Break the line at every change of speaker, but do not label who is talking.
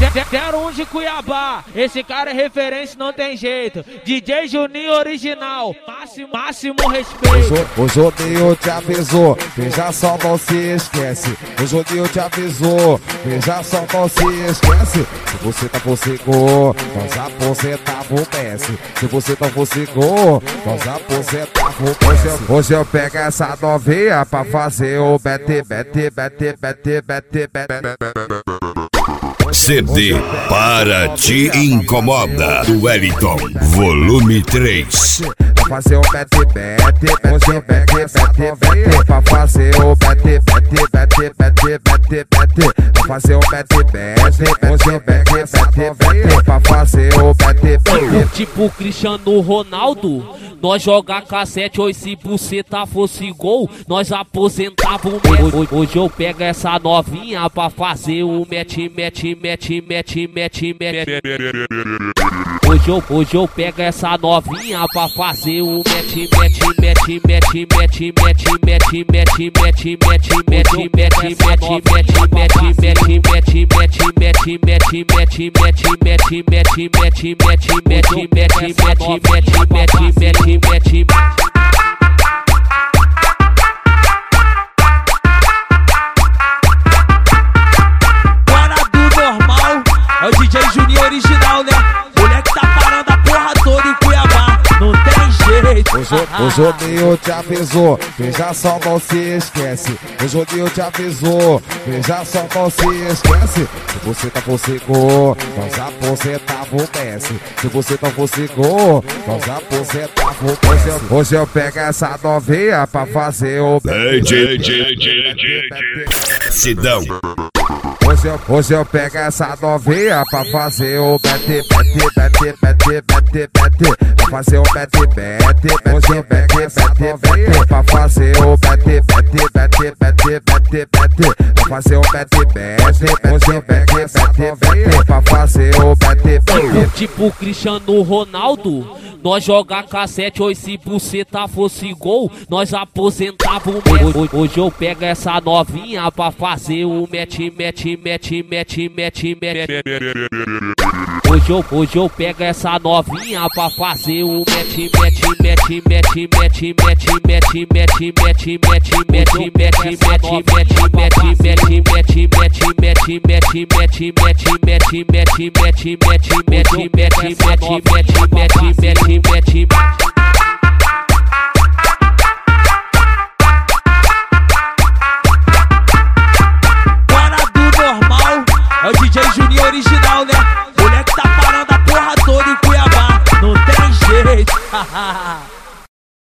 01 de Cuiabá, esse cara é referência, não tem jeito. DJ Juninho original, máximo respeito.
O Juninho te avisou, veja só, não se esquece. O Juninho te avisou, veja só, não se esquece. Se você não fosse gol, nós aposentava o Messi. Se você não fosse gol, nós aposentava o Messi. Hoje eu pego essa novinha pra fazer o bete.
CD Para Te Incomoda, do Wellington, volume 3.
Pra fazer o bete, hoje eu pego essa novinha pra fazer o bete. Pra fazer o bete, hoje eu pego essa novinha pra fazer o bete.
Tipo Cristiano Ronaldo, nós jogar cassete, hoje se buceta fosse gol, nós aposentava o Messi. Hoje eu pego essa novinha pra fazer o mete. Hoje eu pego essa novinha pra fazer o mete.
É o DJ Juninho original, né? Moleque tá parando a porra toda em Cuiabá, não tem jeito.
O Juninho te avisou, veja só, não se esquece. O Juninho te avisou, veja só, não se esquece. Se você não fosse gol, nós aposentava o Messi. Se você não fosse gol, nós aposentava o Messi. Hoje eu pego essa novinha pra fazer o
Sidão.
Hoje eu pego essa novinha pra fazer o bete. Pra fazer o bete. Hoje eu pego essa novinha pra fazer o bete. Pra fazer o bete. Hoje eu pego essa novinha pra fazer o bete.
Tipo Cristiano Ronaldo, nós jogar cassete, hoje se buceta fosse gol, nós aposentava o Messi. Hoje eu pego essa novinha pra fazer o mete. Hoje eu pego essa novinha pra fazer o mete.
É o DJ Juninho original, né? Moleque tá parando a porra toda em Cuiabá, não tem jeito.